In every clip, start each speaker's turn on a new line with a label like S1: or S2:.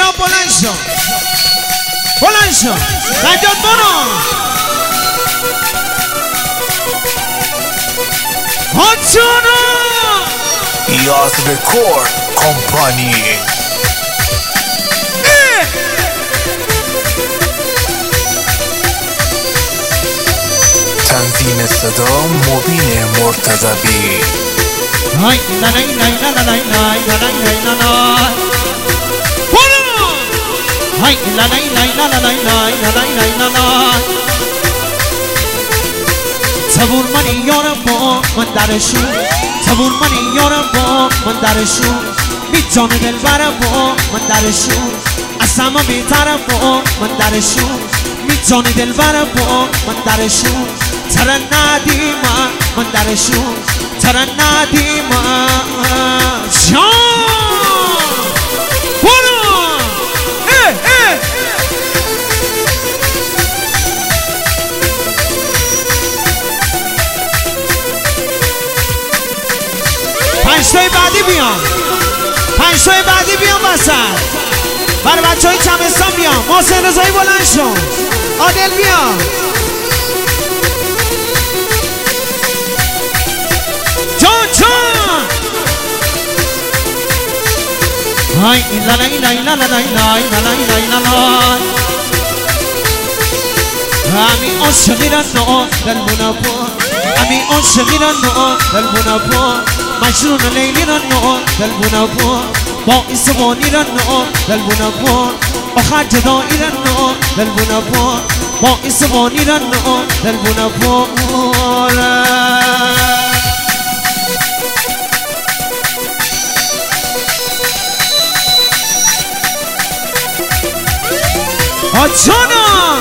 S1: مهراب بلند شو بلند شو سجاد برو هاتشونو
S2: یاز رکورد کمپانی تنظیم صدا مبین مرتضوی
S1: های لای لای لای لای لای لای لای برو های لای لای لای لای لای لای لای صبور منی یارم با من درشون صبور منی یارم با من درشون بی جان دل برم با من درشون از همه بیترم با من درشون بی جان دل برم با من درشون ترنادی من درشون ترنادی من جان برو پنجتای بعدی بیان پنجتای بعدی بیان بسر برای بچه های چمستان بیان محسن رضایی بلند شو عادل بیان جان جان های لالای لای لالای لای لالای لالای همی عاشقی را نو دل منابا همی عاشقی را نو دل منابا مجنون لیلی را نو دل منابا با ایسوانی را نو دل منابا آخر جدایی را نو دل منابا با ایسوانی را نو دل منابا آجانا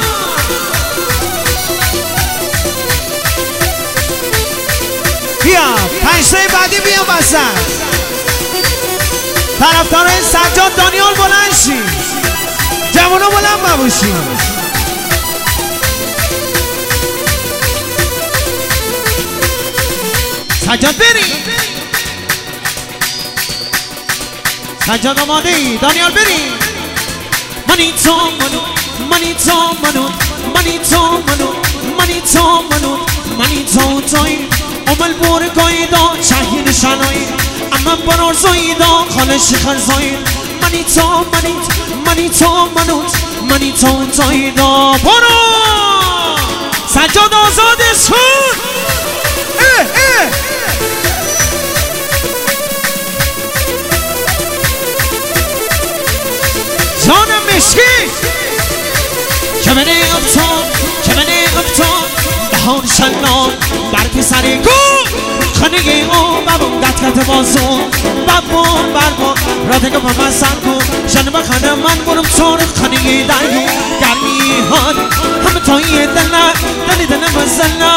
S1: بیا پنجتای بعدی بیا بسن طرفدارای سجاد دانیال بلند شی جوانا بلند ببوشی سجاد بری سجاد آماده ای دانیال بری منی تو منو منی تو منو منی تو منو منی تو منو منی تو توی عمل بور گایدا چهین شنایی اما برار زایدا خالش خرزایی منی تو منی منی تو منو منی تو تویدا برو سجاد آزاد شد جانم مشکی کمنه ابتان کمنه ابتان بهان شلان برپی سری گو خانگی او بابم دت بازو بابم بربا راته که من سر کن جن بخانه من برم چون خانگی دارو گرمی هاد هم توی دلنا دلی دل مزلنا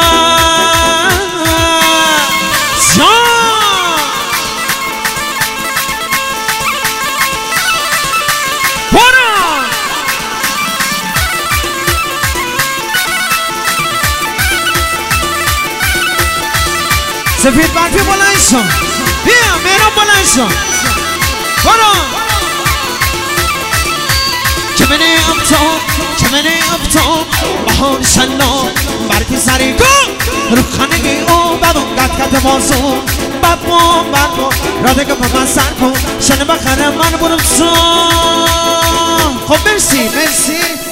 S1: جان برو سفید برفی بلند شو بیا مهراب بلند شو برو کمنه ابتان کمنه ابتان بهار شنا برفی سری گو رو خانگی او بابم گت بازو بابم بابا راده که من سر کن شنه بخره من برم سو خب مرسی مرسی